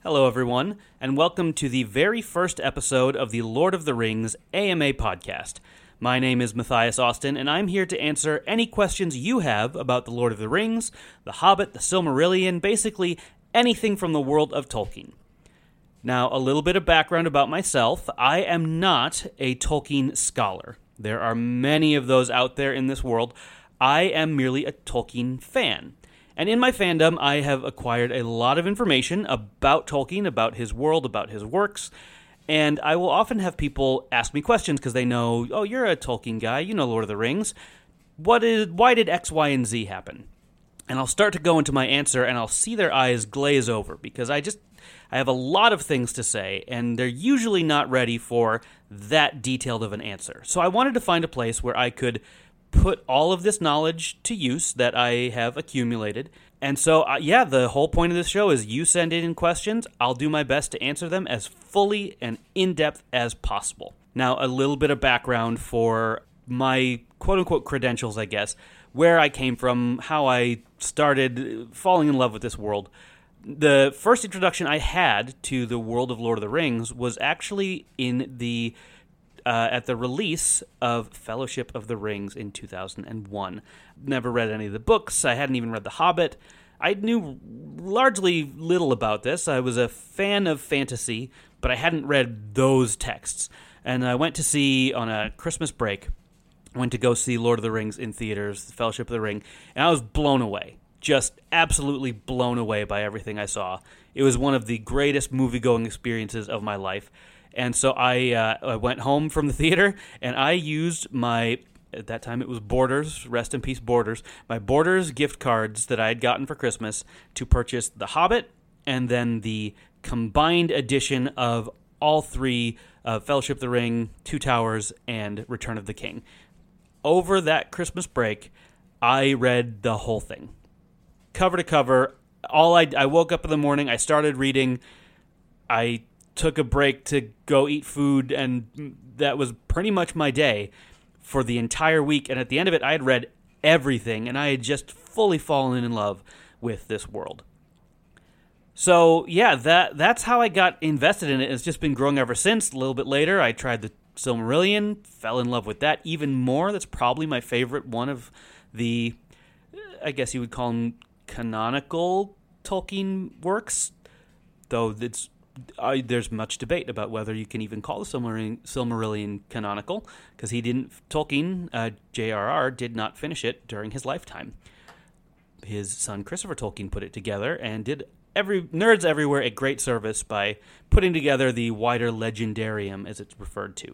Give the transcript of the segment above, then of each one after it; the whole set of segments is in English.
Hello, everyone, and welcome to the very first episode of the Lord of the Rings AMA podcast. My name is Matthias Austin, and I'm here to answer any questions you have about the Lord of the Rings, the Hobbit, the Silmarillion, basically anything from the world of Tolkien. Now, a little bit of background about myself. I am not a Tolkien scholar. There are many of those out there in this world. I am merely a Tolkien fan. And in my fandom, I have acquired a lot of information about Tolkien, about his world, about his works, and I will often have people ask me questions because they know, oh, you're a Tolkien guy, you know Lord of the Rings. Why did X, Y, and Z happen? And I'll start to go into my answer, and I'll see their eyes glaze over because I have a lot of things to say, and they're usually not ready for that detailed of an answer. So I wanted to find a place where I could put all of this knowledge to use that I have accumulated. And so, the whole point of this show is you send in questions. I'll do my best to answer them as fully and in-depth as possible. Now, a little bit of background for my quote-unquote credentials, I guess, where I came from, how I started falling in love with this world. The first introduction I had to the world of Lord of the Rings was actually in the at the release of Fellowship of the Rings in 2001. Never read any of the books. I hadn't even read The Hobbit. I knew largely little about this. I was a fan of fantasy, but I hadn't read those texts. And I went to see, on a Christmas break, go see Lord of the Rings in theaters, The Fellowship of the Ring, and I was blown away. Just absolutely blown away by everything I saw. It was one of the greatest movie-going experiences of my life. And so I went home from the theater, and I used at that time it was Borders, rest in peace Borders, my Borders gift cards that I had gotten for Christmas to purchase The Hobbit, and then the combined edition of all three, Fellowship of the Ring, Two Towers, and Return of the King. Over that Christmas break, I read the whole thing. Cover to cover, I woke up in the morning, I started reading, I took a break to go eat food, and that was pretty much my day for the entire week. And at the end of it, I had read everything, and I had just fully fallen in love with this world. So, yeah, that's how I got invested in it. It's just been growing ever since. A little bit later, I tried the Silmarillion, fell in love with that even more. That's probably my favorite one of the, I guess you would call them canonical Tolkien works, though there's much debate about whether you can even call the Silmarillion canonical, because Tolkien, J.R.R., did not finish it during his lifetime. His son Christopher Tolkien put it together and did nerds everywhere a great service by putting together the wider legendarium, as it's referred to.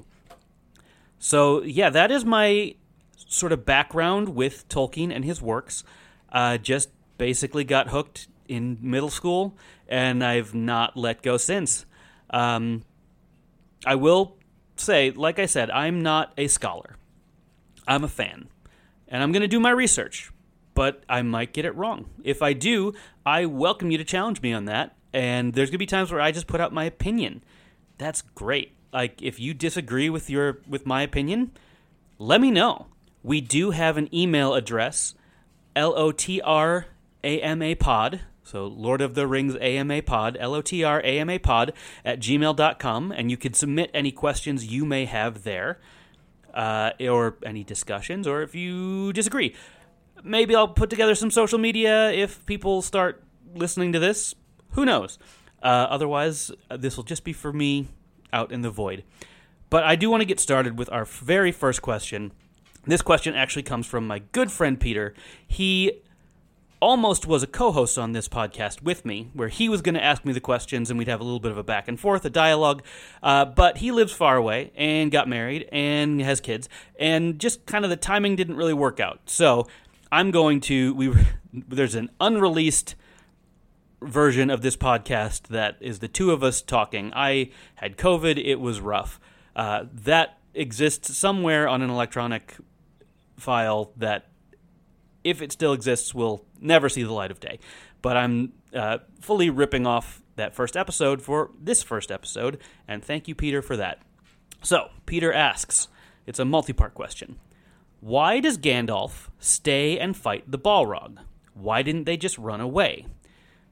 So, yeah, that is my sort of background with Tolkien and his works. Just basically got hooked in middle school, and I've not let go since. I will say, like I said, I'm not a scholar. I'm a fan, and I'm going to do my research, but I might get it wrong. If I do, I welcome you to challenge me on that, and there's going to be times where I just put out my opinion. That's great. Like, if you disagree with my opinion, let me know. We do have an email address, LOTRAMAPod, so Lord of the Rings AMA Pod, LOTRAMA Pod at gmail.com, and you can submit any questions you may have there, or any discussions, or if you disagree. Maybe I'll put together some social media if people start listening to this. Who knows? Otherwise, this will just be for me out in the void. But I do want to get started with our very first question. This question actually comes from my good friend Peter. He almost was a co-host on this podcast with me, where he was going to ask me the questions and we'd have a little bit of a back and forth, a dialogue, but he lives far away and got married and has kids, and just kind of the timing didn't really work out. So there's an unreleased version of this podcast that is the two of us talking. I had COVID. It was rough. That exists somewhere on an electronic file that, if it still exists, will never see the light of day. But I'm fully ripping off that first episode for this first episode, and thank you, Peter, for that. So, Peter asks, it's a multi-part question. Why does Gandalf stay and fight the Balrog? Why didn't they just run away?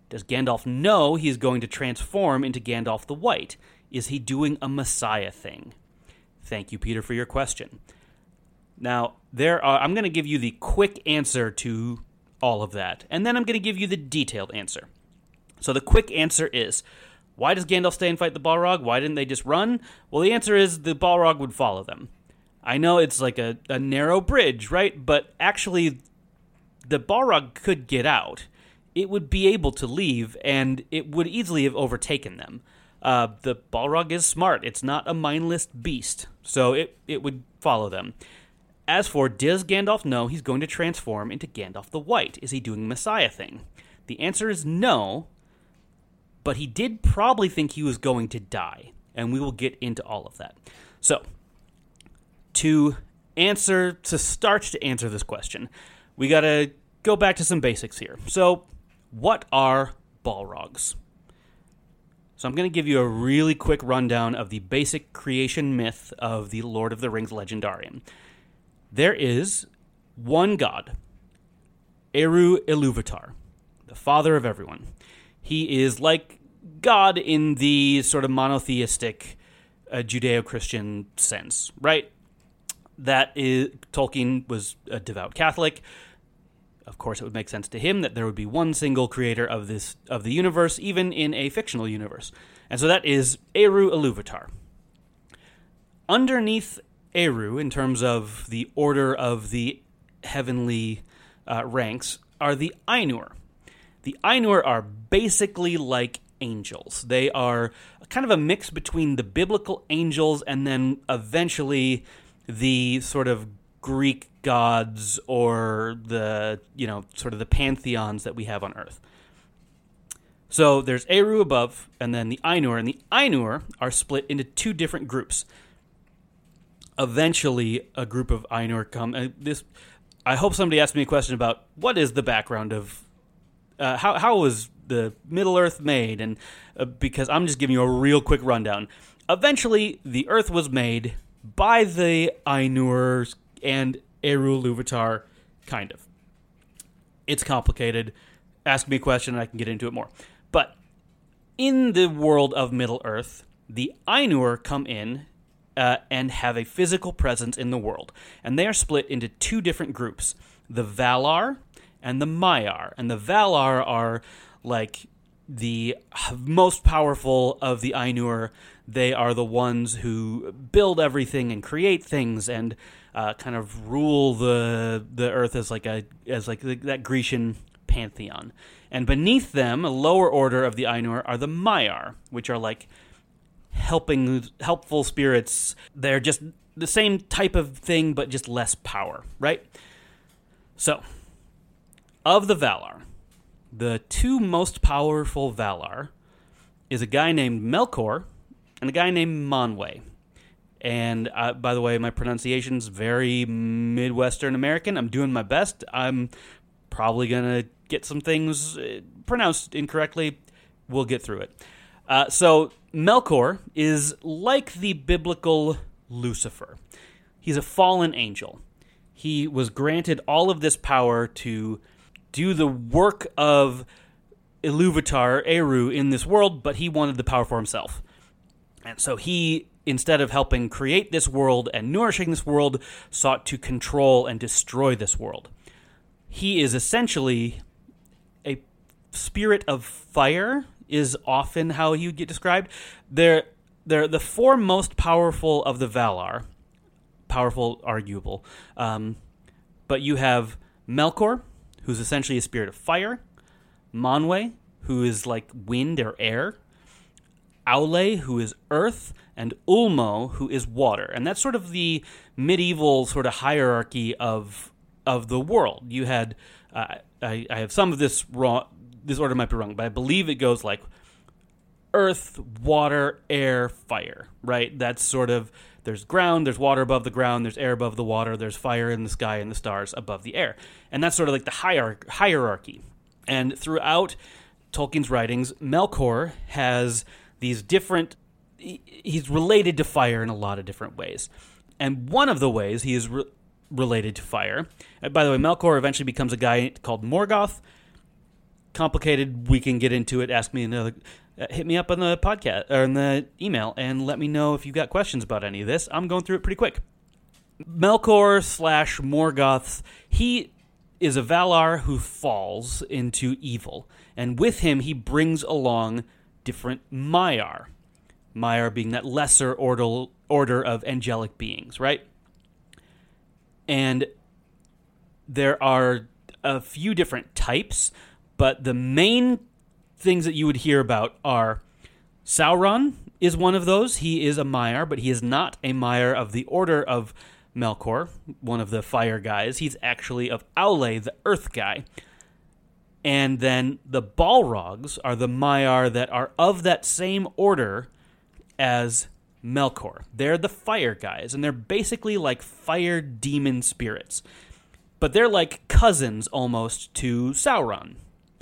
Does Gandalf know he's going to transform into Gandalf the White? Is he doing a Messiah thing? Thank you, Peter, for your question. Now, I'm going to give you the quick answer to all of that, and then I'm going to give you the detailed answer. So the quick answer is, why does Gandalf stay and fight the Balrog? Why didn't they just run? Well, the answer is the Balrog would follow them. I know it's like a narrow bridge, right? But actually, the Balrog could get out. It would be able to leave, and it would easily have overtaken them. The Balrog is smart. It's not a mindless beast, so it would follow them. As for, does Gandalf know he's going to transform into Gandalf the White? Is he doing the Messiah thing? The answer is no, but he did probably think he was going to die, and we will get into all of that. So, to start to answer this question, we got to go back to some basics here. So, what are Balrogs? So I'm going to give you a really quick rundown of the basic creation myth of the Lord of the Rings Legendarium. There is one god, Eru Ilúvatar, the father of everyone. He is like God in the sort of monotheistic Judeo-Christian sense, right? Tolkien was a devout Catholic. Of course, it would make sense to him that there would be one single creator of the universe, even in a fictional universe. And so that is Eru Ilúvatar. Underneath Eru, in terms of the order of the heavenly ranks, are the Ainur. The Ainur are basically like angels. They are kind of a mix between the biblical angels and then eventually the sort of Greek gods or the, sort of the pantheons that we have on Earth. So there's Eru above and then the Ainur, and the Ainur are split into two different groups. Eventually, a group of Ainur come. I hope somebody asks me a question about what is the background of how was the Middle Earth made, and because I'm just giving you a real quick rundown. Eventually, the Earth was made by the Ainur and Eru Ilúvatar, kind of. It's complicated. Ask me a question and I can get into it more. But in the world of Middle Earth, the Ainur come in and have a physical presence in the world. And they are split into two different groups, the Valar and the Maiar. And the Valar are like the most powerful of the Ainur. They are the ones who build everything and create things and kind of rule the earth as that Grecian pantheon. And beneath them, a lower order of the Ainur are the Maiar, which are like helpful spirits. They're just the same type of thing, but just less power, right? So, of the Valar, the two most powerful Valar is a guy named Melkor and a guy named Manwë. And by the way, my pronunciation's very Midwestern American. I'm doing my best. I'm probably going to get some things pronounced incorrectly. We'll get through it. So Melkor is like the biblical Lucifer. He's a fallen angel. He was granted all of this power to do the work of Ilúvatar, Eru, in this world, but he wanted the power for himself. And so he, instead of helping create this world and nourishing this world, sought to control and destroy this world. He is essentially a spirit of fire, is often how he would get described. They're the four most powerful of the Valar. Powerful, arguable. But you have Melkor, who's essentially a spirit of fire. Manwë, who is like wind or air. Aule, who is earth. And Ulmo, who is water. And that's sort of the medieval sort of hierarchy of the world. You had, I have some of this wrong, this order might be wrong, but I believe it goes like earth, water, air, fire, right? That's sort of, there's ground, there's water above the ground, there's air above the water, there's fire in the sky and the stars above the air. And that's sort of like the hierarchy. And throughout Tolkien's writings, Melkor has these different, he's related to fire in a lot of different ways. And one of the ways he is related to fire, and by the way, Melkor eventually becomes a guy called Morgoth. complicated, we can get into it. Ask me another. Hit me up on the podcast or in the email and let me know if you've got questions about any of this. I'm going through it pretty quick. Melkor / Morgoth, he is a Valar who falls into evil. And with him, he brings along different Maiar. Maiar being that lesser order of angelic beings, right? And there are a few different types, but the main things that you would hear about are Sauron is one of those. He is a Maiar, but he is not a Maiar of the Order of Melkor, one of the fire guys. He's actually of Aule, the earth guy. And then the Balrogs are the Maiar that are of that same order as Melkor. They're the fire guys, and they're basically like fire demon spirits. But they're like cousins almost to Sauron.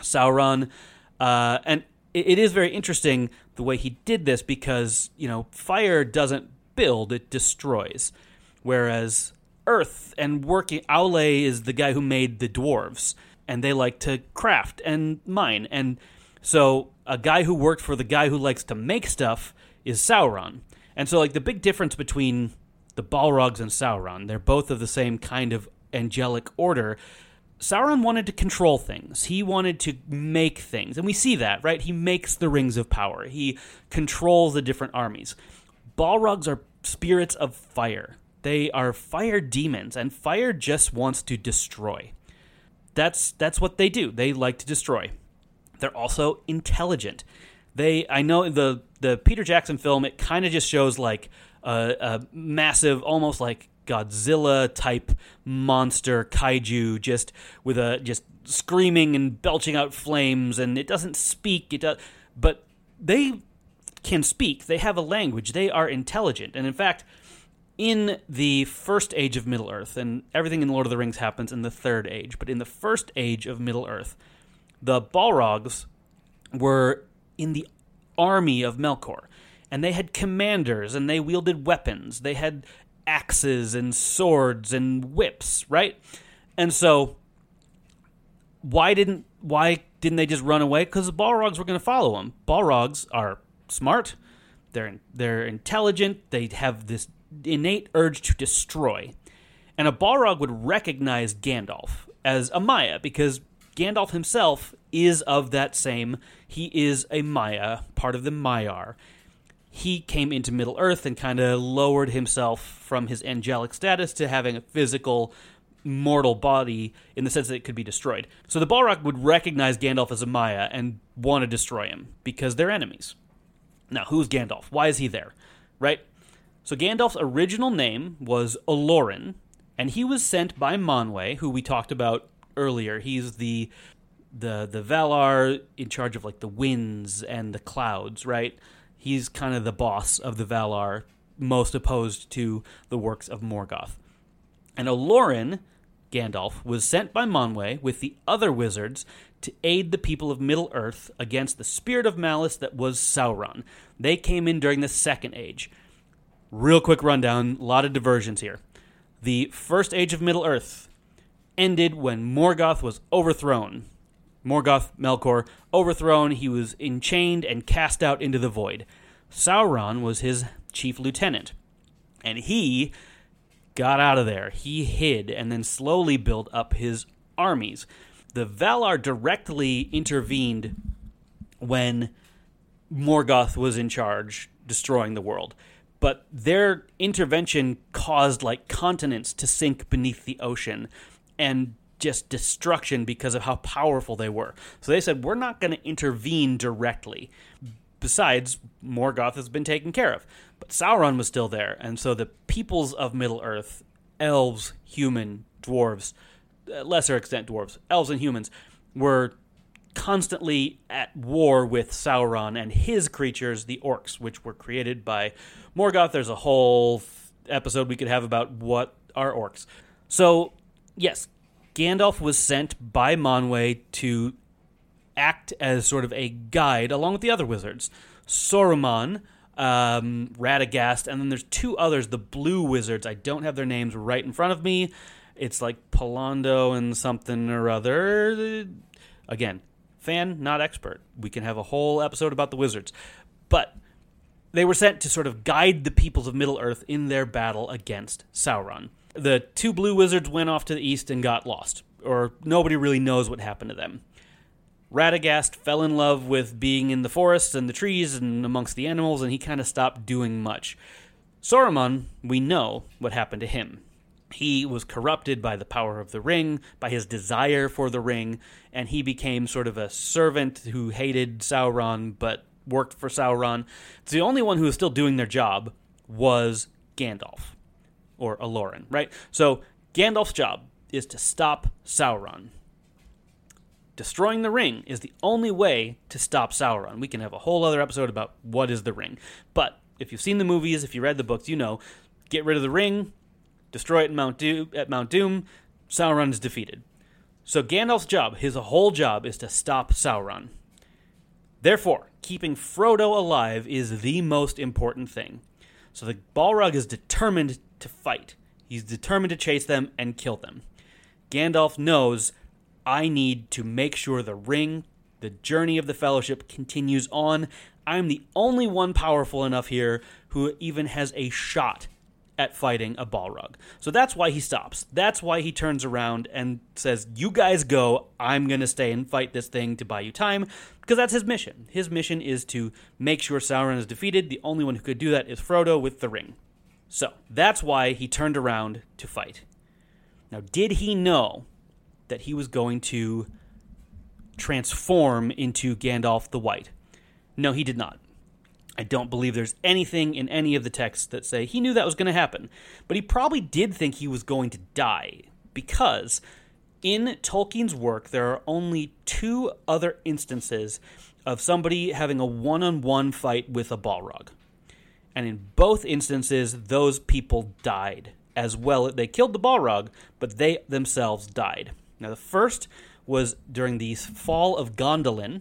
And it is very interesting the way he did this because, fire doesn't build, it destroys. Whereas earth and Aule is the guy who made the dwarves, and they like to craft and mine. And so a guy who worked for the guy who likes to make stuff is Sauron. And so the big difference between the Balrogs and Sauron, they're both of the same kind of angelic order. Sauron wanted to control things. He wanted to make things. And we see that, right? He makes the rings of power. He controls the different armies. Balrogs are spirits of fire. They are fire demons, and fire just wants to destroy. That's what they do. They like to destroy. They're also intelligent. I know the Peter Jackson film, it kind of just shows a massive, almost like Godzilla-type monster kaiju just screaming and belching out flames, and it doesn't speak. But they can speak. They have a language. They are intelligent. And in fact, in the first age of Middle-earth, and everything in Lord of the Rings happens in the third age, but in the first age of Middle-earth, the Balrogs were in the army of Melkor, and they had commanders, and they wielded weapons. They had axes and swords and whips, right? And so why didn't they just run away? Because the Balrogs were going to follow them. Balrogs are smart. They're intelligent. They have this innate urge to destroy. And a Balrog would recognize Gandalf as a Maia because Gandalf himself is of that same. He is a Maia, part of the Maiar. He came into Middle-earth and kind of lowered himself from his angelic status to having a physical, mortal body in the sense that it could be destroyed. So the Balrog would recognize Gandalf as a Maia and want to destroy him because they're enemies. Now, who's Gandalf? Why is he there? Right? So Gandalf's original name was Olorin, and he was sent by Manwë, who we talked about earlier. He's the Valar in charge of the winds and the clouds, right? He's kind of the boss of the Valar, most opposed to the works of Morgoth. And Olorin, Gandalf, was sent by Manwë with the other wizards to aid the people of Middle-earth against the spirit of malice that was Sauron. They came in during the Second Age. Real quick rundown, a lot of diversions here. The First Age of Middle-earth ended when Morgoth was overthrown. Morgoth, Melkor, overthrown. He was enchained and cast out into the void. Sauron was his chief lieutenant, and he got out of there. He hid and then slowly built up his armies. The Valar directly intervened when Morgoth was in charge, destroying the world. But their intervention caused continents to sink beneath the ocean and just destruction because of how powerful they were. So they said, we're not going to intervene directly. Besides, Morgoth has been taken care of. But Sauron was still there. And so the peoples of Middle-earth, elves, human, dwarves, lesser extent dwarves, elves and humans, were constantly at war with Sauron and his creatures, the orcs, which were created by Morgoth. There's a whole episode we could have about what are orcs. So, yes, Gandalf was sent by Manwë to act as sort of a guide along with the other wizards. Saruman, Radagast, and then there's two others, the blue wizards. I don't have their names right in front of me. It's like Palando and something or other. Again, Fan, not expert. We can have a whole episode about the wizards. But they were sent to sort of guide the peoples of Middle-earth in their battle against Sauron. The 2 blue wizards went off to the east and got lost, or nobody really knows what happened to them. Radagast fell in love with being in the forests and the trees and amongst the animals, and he kind of stopped doing much. Saruman, we know what happened to him. He was corrupted by the power of the ring, by his desire for the ring, and he became sort of a servant who hated Sauron but worked for Sauron. So the only one who was still doing their job was Gandalf, or Aloran, right? So Gandalf's job is to stop Sauron. Destroying the ring is the only way to stop Sauron. We can have a whole other episode about what is the ring. But if you've seen the movies, if you read the books, you know, get rid of the ring, destroy it at Mount Doom, Sauron is defeated. So Gandalf's job, his whole job, is to stop Sauron. Therefore, keeping Frodo alive is the most important thing. So the Balrog is determined to fight. He's determined to chase them and kill them. Gandalf knows, I need to make sure the ring, the journey of the Fellowship, continues on. I'm the only one powerful enough here who even has a shot at fighting a Balrog. So that's why he stops. That's why he turns around and says, you guys go, I'm going to stay and fight this thing to buy you time, because that's his mission. His mission is to make sure Sauron is defeated. The only one who could do that is Frodo with the ring. So that's why he turned around to fight. Now, did he know that he was going to transform into Gandalf the White? No, he did not. I don't believe there's anything in any of the texts that say he knew that was going to happen. But he probably did think he was going to die, because in Tolkien's work, there are only 2 other instances of somebody having a one-on-one fight with a Balrog. And in both instances, those people died as well. They killed the Balrog, but they themselves died. Now, the first was during the fall of Gondolin.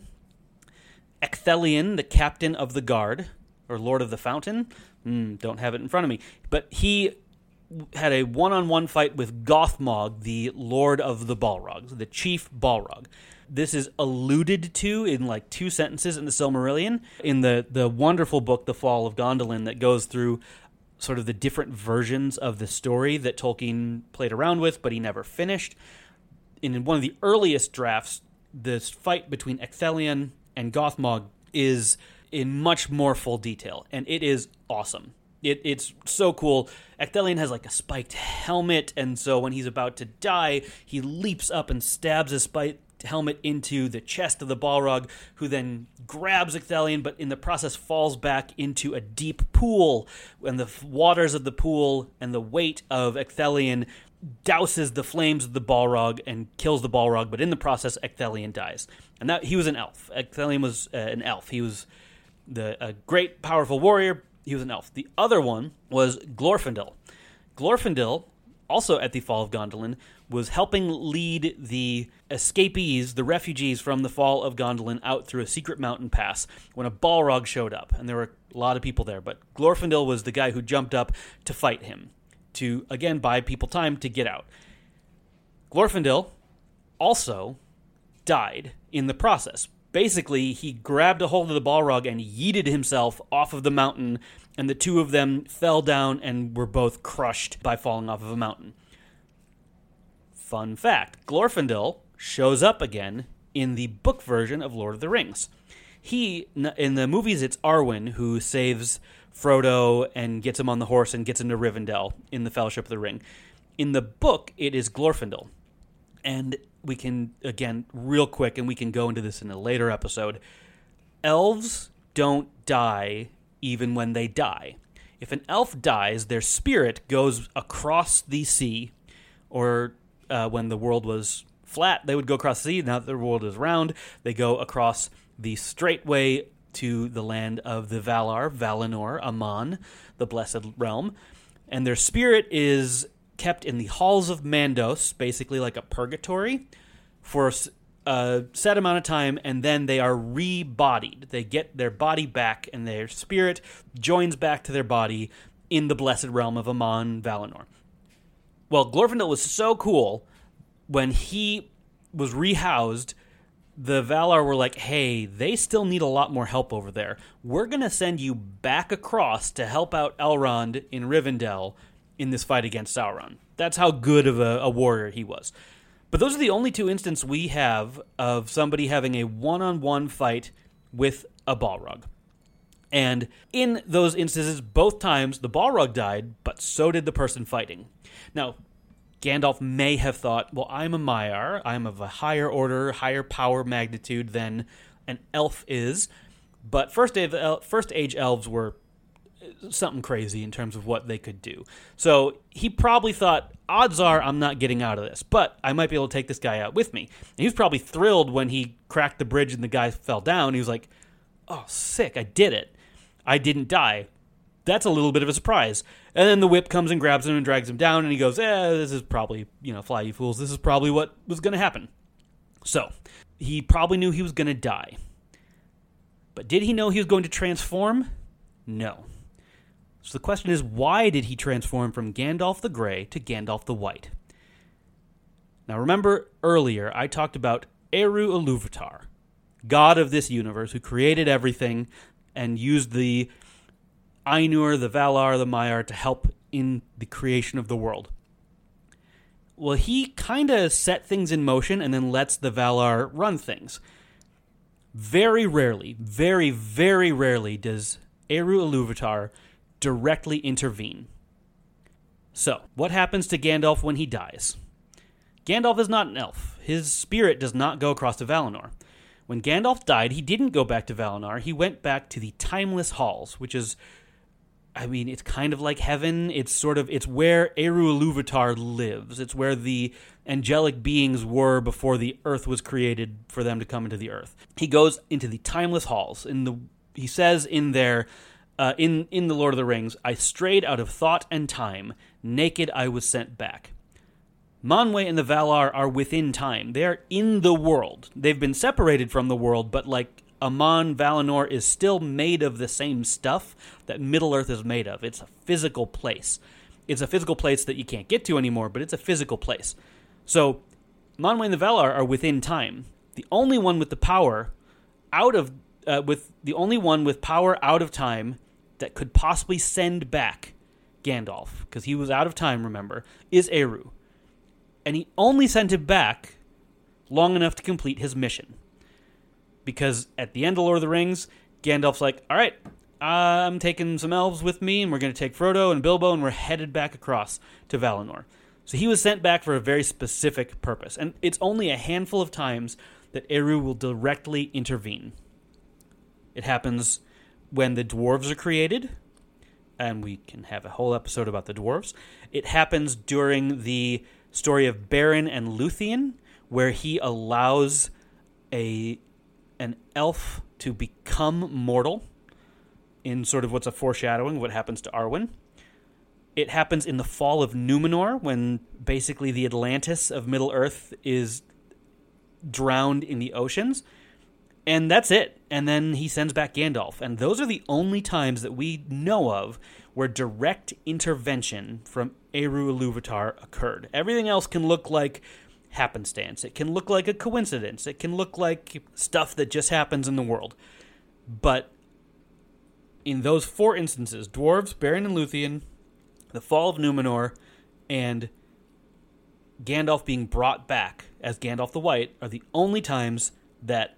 Ecthelion, the captain of the guard, or Lord of the Fountain, don't have it in front of me, but he had a one-on-one fight with Gothmog, the Lord of the Balrogs, the chief Balrog. This is alluded to in like 2 sentences in the Silmarillion, in the wonderful book, The Fall of Gondolin, that goes through sort of the different versions of the story that Tolkien played around with, but he never finished. In one of the earliest drafts, this fight between Ecthelion and Gothmog is in much more full detail, and it is awesome. It's so cool. Ecthelion has like a spiked helmet, and so when he's about to die, he leaps up and stabs his spiked helmet into the chest of the Balrog, who then grabs Ecthelion, but in the process falls back into a deep pool, and the waters of the pool and the weight of Ecthelion douses the flames of the Balrog and kills the Balrog, but in the process, Ecthelion dies. And that he was an elf. Ecthelion was an elf. He was a great, powerful warrior. He was an elf. The other one was Glorfindel. Glorfindel, also at the fall of Gondolin, was helping lead the escapees, the refugees from the fall of Gondolin, out through a secret mountain pass when a Balrog showed up. And there were a lot of people there, but Glorfindel was the guy who jumped up to fight him, to, again, buy people time to get out. Glorfindel also died in the process. Basically, he grabbed a hold of the Balrog and yeeted himself off of the mountain, and the 2 of them fell down and were both crushed by falling off of a mountain. Fun fact, Glorfindel shows up again in the book version of Lord of the Rings. In the movies, it's Arwen who saves Frodo and gets him on the horse and gets him to Rivendell in the Fellowship of the Ring. In the book, it is Glorfindel. And we can, again, real quick, and we can go into this in a later episode, elves don't die even when they die. If an elf dies, their spirit goes across the sea, or when the world was flat, they would go across the sea. Now that the world is round, they go across the straight way to the land of the Valar, Valinor, Aman, the Blessed Realm. And their spirit is kept in the halls of Mandos, basically like a purgatory, for a set amount of time, and then they are rebodied. They get their body back, and their spirit joins back to their body in the Blessed Realm of Aman, Valinor. Well, Glorfindel was so cool, when he was rehoused, the Valar were like, hey, they still need a lot more help over there. We're going to send you back across to help out Elrond in Rivendell in this fight against Sauron. That's how good of a warrior he was. But those are the only two instances we have of somebody having a one-on-one fight with a Balrog. And in those instances, both times, the Balrog died, but so did the person fighting. Now, Gandalf may have thought, well, I'm a Maiar. I'm of a higher order, higher power magnitude than an elf is. But First Age elves were something crazy in terms of what they could do. So he probably thought, odds are I'm not getting out of this, but I might be able to take this guy out with me. And he was probably thrilled when he cracked the bridge and the guy fell down. He was like, oh, sick, I did it. I didn't die. That's a little bit of a surprise. And then the whip comes and grabs him and drags him down, and he goes, this is probably, fly you fools, this is probably what was going to happen. So, he probably knew he was going to die. But did he know he was going to transform? No. So the question is, why did he transform from Gandalf the Grey to Gandalf the White? Now remember earlier I talked about Eru Ilúvatar, god of this universe who created everything and used the Ainur, the Valar, the Maiar to help in the creation of the world. Well, he kind of set things in motion and then lets the Valar run things. Very rarely, very, very rarely does Eru Ilúvatar directly intervene. So, what happens to Gandalf when he dies? Gandalf is not an elf. His spirit does not go across to Valinor. When Gandalf died, he didn't go back to Valinor. He went back to the Timeless Halls, which is, it's kind of like heaven. It's where Eru Ilúvatar lives. It's where the angelic beings were before the earth was created for them to come into the earth. He goes into the Timeless Halls. He says in there, in The Lord of the Rings, I strayed out of thought and time. Naked I was sent back. Manwë and the Valar are within time. They are in the world. They've been separated from the world, but like Aman, Valinor is still made of the same stuff that Middle-earth is made of. It's a physical place. It's a physical place that you can't get to anymore, but it's a physical place. So, Manwë and the Valar are within time. The only one with the power out of time that could possibly send back Gandalf, because he was out of time, remember, is Eru. And he only sent him back long enough to complete his mission. Because at the end of Lord of the Rings, Gandalf's like, all right, I'm taking some elves with me, and we're going to take Frodo and Bilbo, and we're headed back across to Valinor. So he was sent back for a very specific purpose. And it's only a handful of times that Eru will directly intervene. It happens when the dwarves are created, and we can have a whole episode about the dwarves. It happens during the story of Beren and Luthien, where he allows an elf to become mortal in sort of what's a foreshadowing of what happens to Arwen. It happens in the fall of Númenor, when basically the Atlantis of Middle-earth is drowned in the oceans. And that's it. And then he sends back Gandalf. And those are the only times that we know of where direct intervention from Eru Ilúvatar occurred. Everything else can look like happenstance. It can look like a coincidence. It can look like stuff that just happens in the world. But in those four instances, dwarves, Beren and Luthien, the fall of Númenor, and Gandalf being brought back as Gandalf the White are the only times that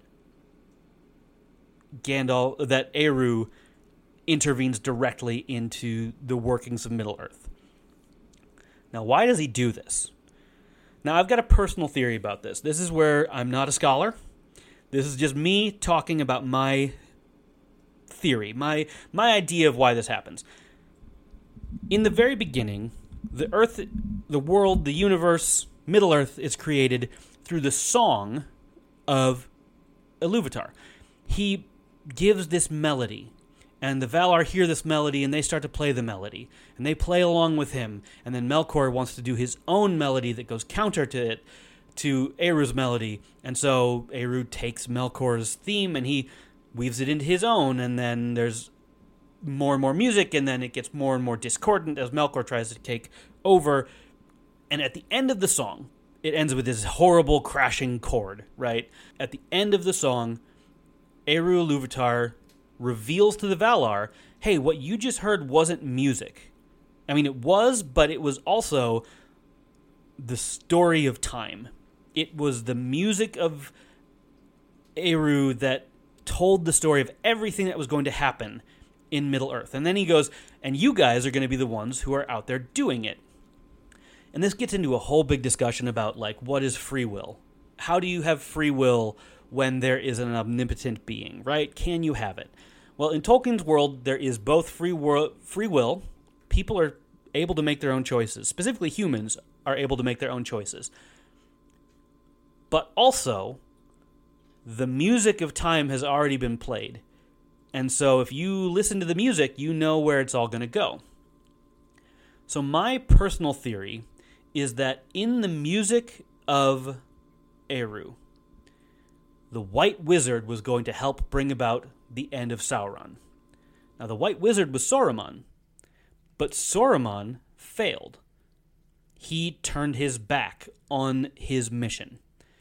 Eru intervenes directly into the workings of Middle-earth. Now, why does he do this? Now, I've got a personal theory about this. This is where I'm not a scholar. This is just me talking about my theory, my idea of why this happens. In the very beginning, the earth, the world, the universe, Middle-earth is created through the song of Ilúvatar. He gives this melody, and the Valar hear this melody, and they start to play the melody, and they play along with him, and then Melkor wants to do his own melody that goes counter to it, to Eru's melody, and so Eru takes Melkor's theme, and he weaves it into his own, and then there's more and more music, and then it gets more and more discordant as Melkor tries to take over, and at the end of the song, it ends with this horrible crashing chord, right? At the end of the song, Eru Ilúvatar reveals to the Valar, hey, what you just heard wasn't music. I mean, it was, but it was also the story of time. It was the music of Eru that told the story of everything that was going to happen in Middle-earth. And then he goes, and you guys are going to be the ones who are out there doing it. And this gets into a whole big discussion about, like, what is free will? How do you have free will when there is an omnipotent being, right? Can you have it? Well, in Tolkien's world, there is both free will. People are able to make their own choices. Specifically, humans are able to make their own choices. But also, the music of time has already been played. And so if you listen to the music, you know where it's all going to go. So my personal theory is that in the music of Eru, the White Wizard was going to help bring about the end of Sauron. Now, the White Wizard was Saruman, but Saruman failed. He turned his back on his mission.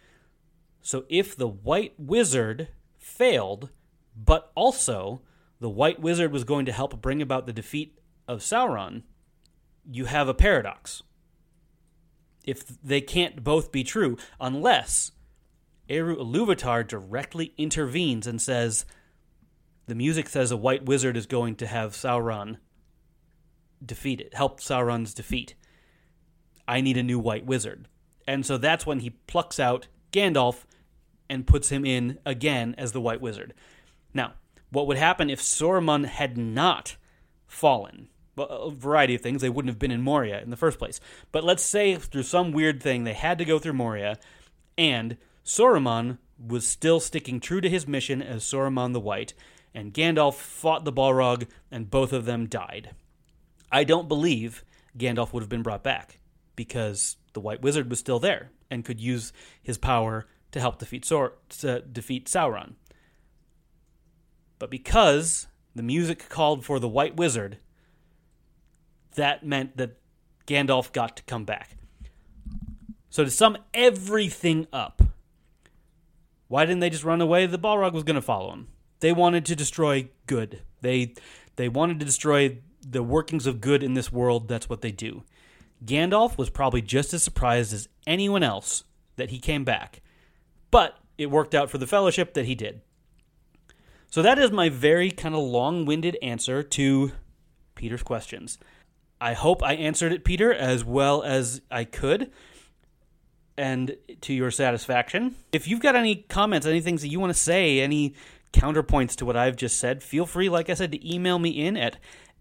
So if the White Wizard failed, but also the White Wizard was going to help bring about the defeat of Sauron, you have a paradox. If they can't both be true, unless Eru Ilúvatar directly intervenes and says, the music says a White Wizard is going to have Sauron defeated, help Sauron's defeat. I need a new White Wizard. And so that's when he plucks out Gandalf and puts him in again as the White Wizard. Now, what would happen if Saruman had not fallen? Well, a variety of things. They wouldn't have been in Moria in the first place. But let's say through some weird thing they had to go through Moria, and Saruman was still sticking true to his mission as Saruman the White, and Gandalf fought the Balrog, and both of them died. I don't believe Gandalf would have been brought back, because the White Wizard was still there, and could use his power to help defeat Sauron. But because the music called for the White Wizard, that meant that Gandalf got to come back. So to sum everything up, why didn't they just run away? The Balrog was going to follow him. They wanted to destroy good. They wanted to destroy the workings of good in this world. That's what they do. Gandalf was probably just as surprised as anyone else that he came back. But it worked out for the Fellowship that he did. So that is my very kind of long-winded answer to Peter's questions. I hope I answered it, Peter, as well as I could, and to your satisfaction. If you've got any comments, any things that you want to say, any counterpoints to what I've just said, feel free, like I said, to email me in at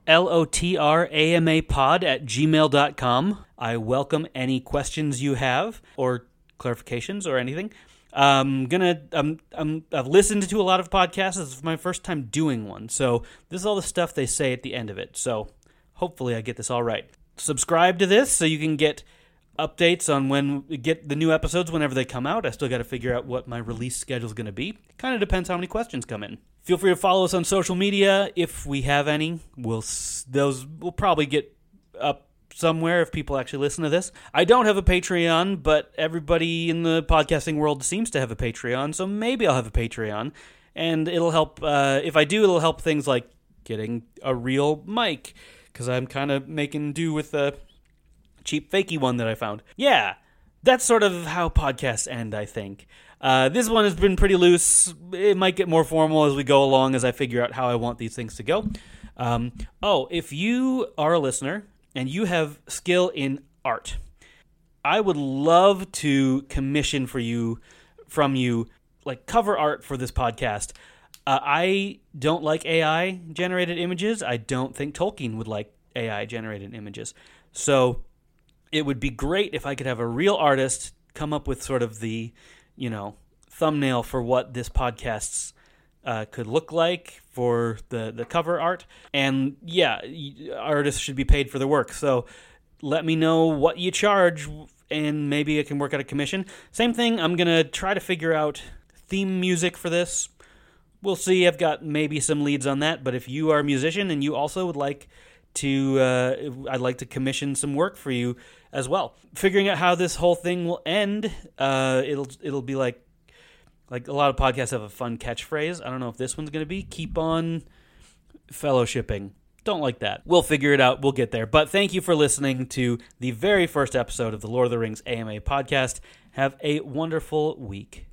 lotramapod@gmail.com. I welcome any questions you have, or clarifications, or anything. I've listened to a lot of podcasts. This is my first time doing one, so this is all the stuff they say at the end of it. So hopefully I get this all right. Subscribe to this so you can get updates on when we get the new episodes whenever they come out. I still got to figure out what my release schedule is going to be. It kind of depends how many questions come in. Feel free to follow us on social media if we have any. Those will probably get up somewhere if people actually listen to this. I don't have a Patreon, but everybody in the podcasting world seems to have a Patreon, so maybe I'll have a Patreon, and it'll help. If I do, it'll help things like getting a real mic, because I'm kind of making do with a cheap fakey one that I found. Yeah, that's sort of how podcasts end, I think. This one has been pretty loose. It might get more formal as we go along, as I figure out how I want these things to go. If you are a listener and you have skill in art, I would love to commission from you, like cover art for this podcast. I don't like AI-generated images. I don't think Tolkien would like AI-generated images. So it would be great if I could have a real artist come up with sort of the, thumbnail for what this podcast's could look like for the cover art. And yeah, artists should be paid for their work. So let me know what you charge, and maybe I can work out a commission. Same thing, I'm going to try to figure out theme music for this. We'll see. I've got maybe some leads on that. But if you are a musician and you also would like to, I'd like to commission some work for you, as well. Figuring out how this whole thing will end, it'll be like a lot of podcasts have a fun catchphrase. I don't know if this one's going to be keep on fellowshipping. Don't like that. We'll figure it out. We'll get there. But thank you for listening to the very first episode of the Lord of the Rings AMA podcast. Have a wonderful week.